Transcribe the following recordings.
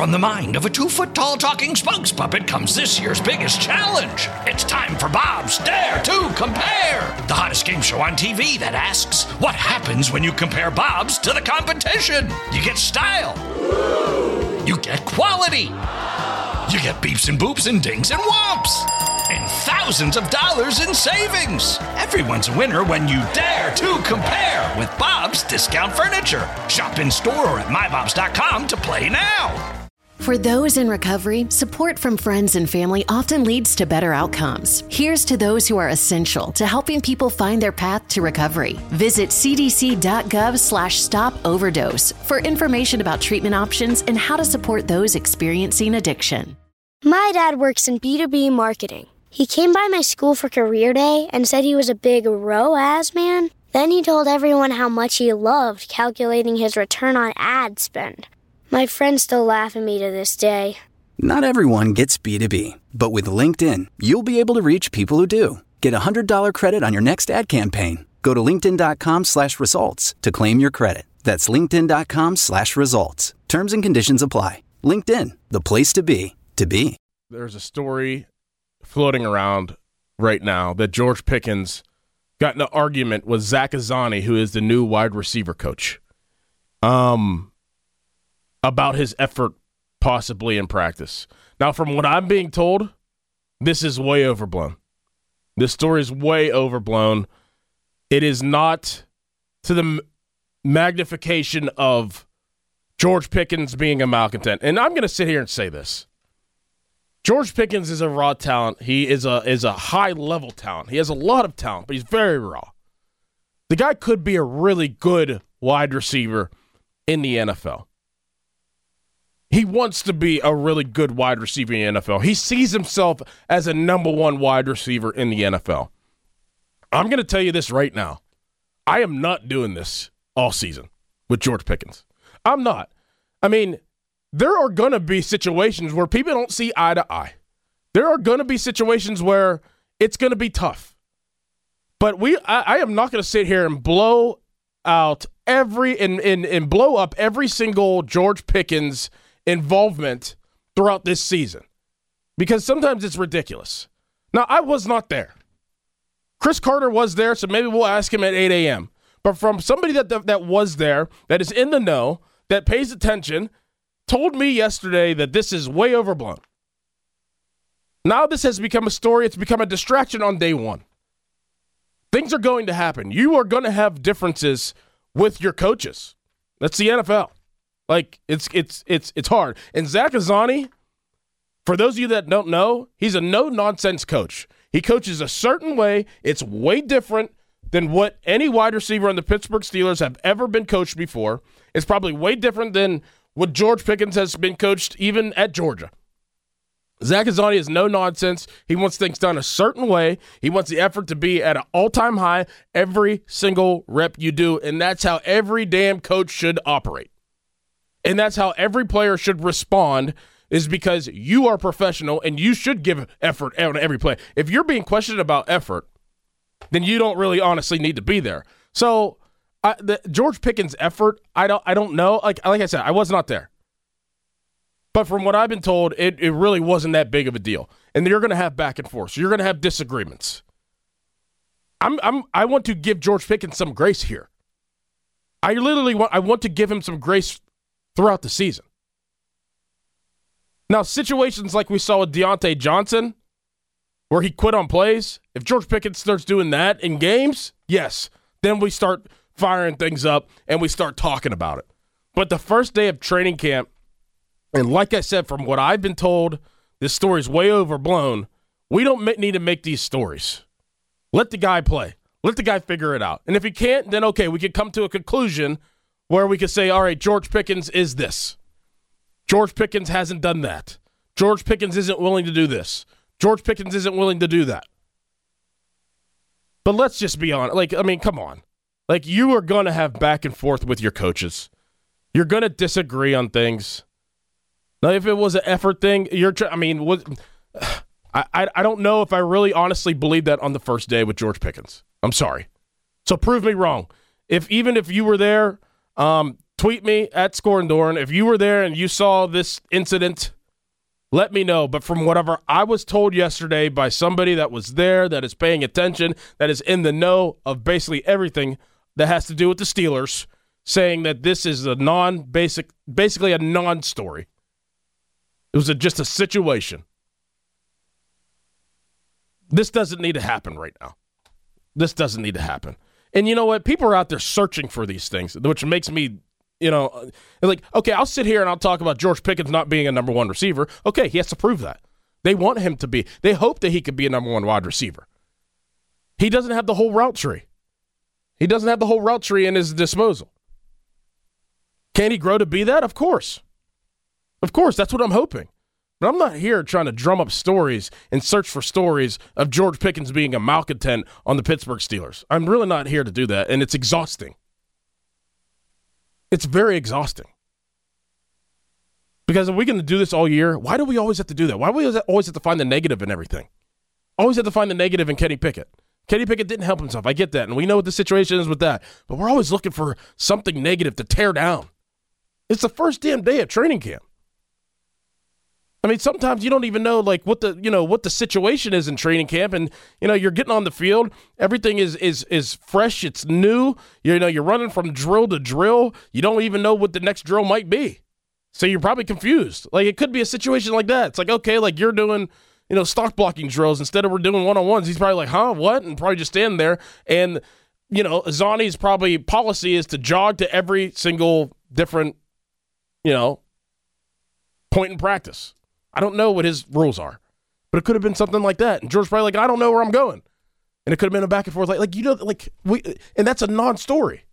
From the mind of a 2-foot-tall talking spokes puppet comes this year's biggest challenge. It's time for Bob's Dare to Compare, the hottest game show on TV that asks, what happens when you compare Bob's to the competition? You get style. You get quality. You get beeps and boops and dings and whomps. And thousands of dollars in savings. Everyone's a winner when you dare to compare with Bob's Discount Furniture. Shop in store or at mybobs.com to play now. For those in recovery, support from friends and family often leads to better outcomes. Here's to those who are essential to helping people find their path to recovery. Visit cdc.gov/stop overdose for information about treatment options and how to support those experiencing addiction. My dad works in B2B marketing. He came by my school for career day and said he was a big ROAS man. Then he told everyone how much he loved calculating his return on ad spend. My friends still laugh at me to this day. Not everyone gets B2B, but with LinkedIn, you'll be able to reach people who do. Get a $100 credit on your next ad campaign. Go to linkedin.com/results to claim your credit. That's linkedin.com/results. Terms and conditions apply. LinkedIn, the place to be, to be. There's a story floating around right now that George Pickens got in an argument with Zach Azzanni, who is the new wide receiver coach. About his effort possibly in practice. Now, from what I'm being told, this is way overblown. This story is way overblown. It is not to the magnification of George Pickens being a malcontent. And I'm going to sit here and say this. George Pickens is a raw talent. He is a high-level talent. He has a lot of talent, but he's very raw. The guy could be a really good wide receiver in the NFL. He wants to be a really good wide receiver in the NFL. He sees himself as a number one wide receiver in the NFL. I'm going to tell you this right now. I am not doing this all season with George Pickens. I'm not. I mean, there are going to be situations where people don't see eye to eye. There are going to be situations where it's going to be tough. But I am not going to sit here and blow out and blow up every single George Pickens involvement throughout this season, because sometimes it's ridiculous. Now, I was not there. Chris Carter was there, so maybe we'll ask him at 8 a.m. But from somebody that was there, that is in the know, that pays attention, told me yesterday that this is way overblown. Now this has become a story. It's become a distraction on day one. Things are going to happen. You are going to have differences with your coaches. That's the NFL. Like, it's hard. And Zach Azzanni, for those of you that don't know, he's a no-nonsense coach. He coaches a certain way. It's way different than what any wide receiver on the Pittsburgh Steelers have ever been coached before. It's probably way different than what George Pickens has been coached even at Georgia. Zach Azzanni is no-nonsense. He wants things done a certain way. He wants the effort to be at an all-time high every single rep you do, and that's how every damn coach should operate. And that's how every player should respond, is because you are professional and you should give effort on every play. If you're being questioned about effort, then you don't really honestly need to be there. So the George Pickens' effort, I don't know. Like I said, I was not there. But from what I've been told, it really wasn't that big of a deal. And you're going to have back and forth. So you're going to have disagreements. I want to give George Pickens some grace here. I want to give him some grace throughout the season. Now, situations like we saw with Deontay Johnson, where he quit on plays, if George Pickens starts doing that in games, yes, then we start firing things up and we start talking about it. But the first day of training camp, and like I said, from what I've been told, this story's way overblown. We don't need to make these stories. Let the guy play. Let the guy figure it out. And if he can't, then okay, we could come to a conclusion where we could say, all right, George Pickens is this. George Pickens hasn't done that. George Pickens isn't willing to do this. George Pickens isn't willing to do that. But let's just be honest. Come on. You are going to have back and forth with your coaches. You're going to disagree on things. Now, if it was an effort thing, I don't know if I really honestly believe that on the first day with George Pickens. I'm sorry. So prove me wrong. Even if you were there, Tweet me at Scorndorn. If you were there and you saw this incident, let me know. But from whatever I was told yesterday by somebody that was there, that is paying attention, that is in the know of basically everything that has to do with the Steelers, saying that this is basically a non-story. It was just a situation. This doesn't need to happen right now. This doesn't need to happen. And you know what? People are out there searching for these things, which makes me, like, okay, I'll sit here and I'll talk about George Pickens not being a number one receiver. Okay, he has to prove that. They want him to be. They hope that he could be a number one wide receiver. He doesn't have the whole route tree. He doesn't have the whole route tree in his disposal. Can he grow to be that? Of course. Of course, that's what I'm hoping. But I'm not here trying to drum up stories and search for stories of George Pickens being a malcontent on the Pittsburgh Steelers. I'm really not here to do that, and it's exhausting. It's very exhausting. Because if we're going to do this all year, why do we always have to do that? Why do we always have to find the negative in everything? Always have to find the negative in Kenny Pickett. Kenny Pickett didn't help himself. I get that, and we know what the situation is with that. But we're always looking for something negative to tear down. It's the first damn day of training camp. I mean, sometimes you don't even know like what the situation is in training camp, and you're getting on the field. Everything is fresh. It's new. You're running from drill to drill. You don't even know what the next drill might be, so you're probably confused. Like it could be a situation like that. It's like, okay, like you're doing stock blocking drills instead of we're doing one-on-ones. He's probably like, huh, what? And probably just standing there. And Zani's probably policy is to jog to every single different point in practice. I don't know what his rules are, but it could have been something like that. And George's probably like, I don't know where I'm going. And it could have been a back and forth, and that's a non-story.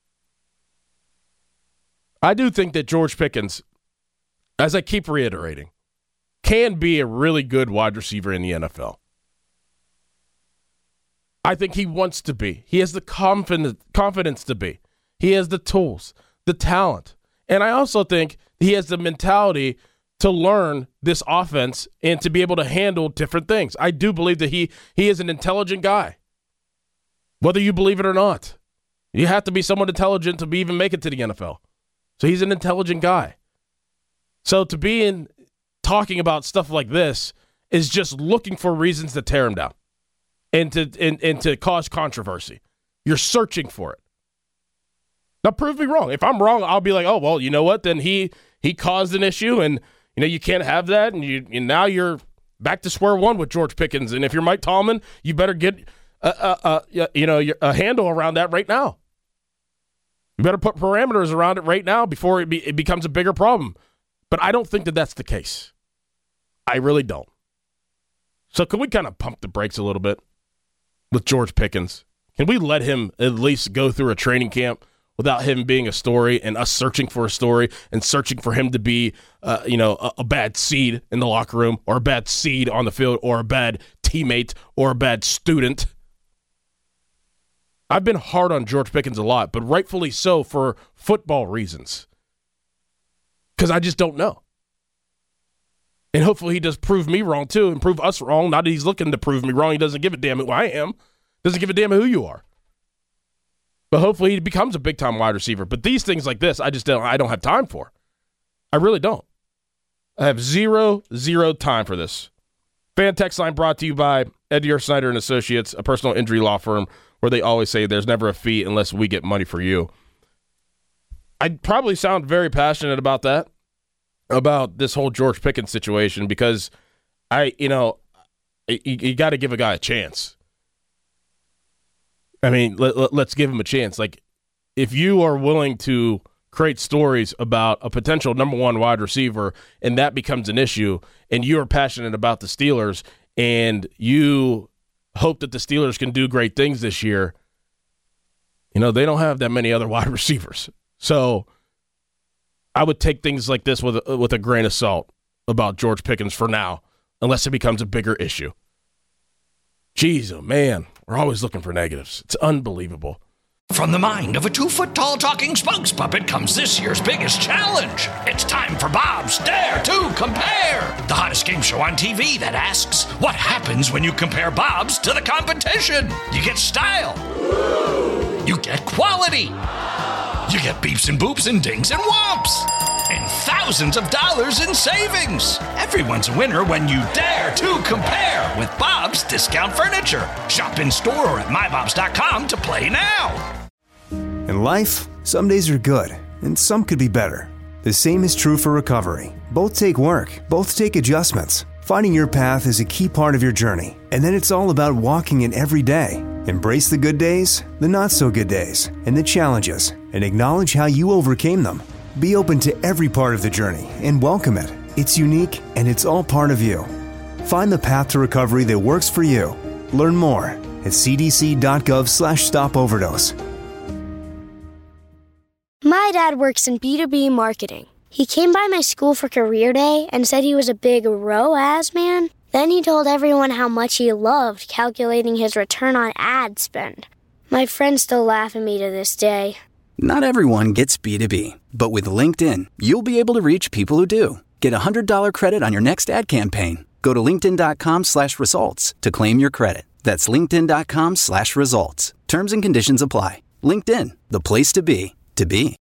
I do think that George Pickens, as I keep reiterating, can be a really good wide receiver in the NFL. I think he wants to be. He has the confidence to be. He has the tools, the talent. And I also think he has the mentality to learn this offense and to be able to handle different things. I do believe that he is an intelligent guy, whether you believe it or not. You have to be somewhat intelligent to even make it to the NFL. So he's an intelligent guy. So to be talking about stuff like this is just looking for reasons to tear him down and to cause controversy. You're searching for it. Now prove me wrong. If I'm wrong, I'll be like, oh, well, you know what? Then he caused an issue, and you can't have that, and now you're back to square one with George Pickens. And if you're Mike Tomlin, you better get a handle around that right now. You better put parameters around it right now before it becomes a bigger problem. But I don't think that that's the case. I really don't. So can we kind of pump the brakes a little bit with George Pickens? Can we let him at least go through a training camp without him being a story and us searching for a story and searching for him to be, a bad seed in the locker room or a bad seed on the field or a bad teammate or a bad student? I've been hard on George Pickens a lot, but rightfully so for football reasons. Because I just don't know. And hopefully he does prove me wrong too and prove us wrong. Not that he's looking to prove me wrong. He doesn't give a damn who I am. Doesn't give a damn who you are. But hopefully he becomes a big-time wide receiver. But these things like this, I don't have time for. I really don't. I have zero time for this. Fan text line brought to you by Eddie R. Snyder and Associates, a personal injury law firm where they always say there's never a fee unless we get money for you. I probably sound very passionate about that, about this whole George Pickens situation, because you got to give a guy a chance. I mean, let's give him a chance. Like, if you are willing to create stories about a potential number one wide receiver and that becomes an issue, and you are passionate about the Steelers and you hope that the Steelers can do great things this year, they don't have that many other wide receivers. So I would take things like this with a grain of salt about George Pickens for now, unless it becomes a bigger issue. Jeez, oh man, we're always looking for negatives. It's unbelievable. From the mind of a 2-foot-tall talking spokes puppet comes this year's biggest challenge. It's time for Bob's Dare to Compare, the hottest game show on TV that asks, what happens when you compare Bob's to the competition? You get style. You get quality. You get beeps and boops and dings and whomps. And thousands of dollars in savings. Everyone's a winner when you dare to compare with Bob's Discount Furniture. Shop in store or at mybobs.com to play now. In life, some days are good, and some could be better. The same is true for recovery. Both take work, both take adjustments. Finding your path is a key part of your journey, and then it's all about walking it every day. Embrace the good days, the not so good days, and the challenges, and acknowledge how you overcame them. Be open to every part of the journey and welcome it. It's unique, and it's all part of you. Find the path to recovery that works for you. Learn more at cdc.gov/stopoverdose. My dad works in B2B marketing. He came by my school for career day and said he was a big ROAS man. Then he told everyone how much he loved calculating his return on ad spend. My friends still laugh at me to this day. Not everyone gets B2B, but with LinkedIn, you'll be able to reach people who do. Get a $100 credit on your next ad campaign. Go to linkedin.com/results to claim your credit. That's linkedin.com/results. Terms and conditions apply. LinkedIn, the place to be, to be.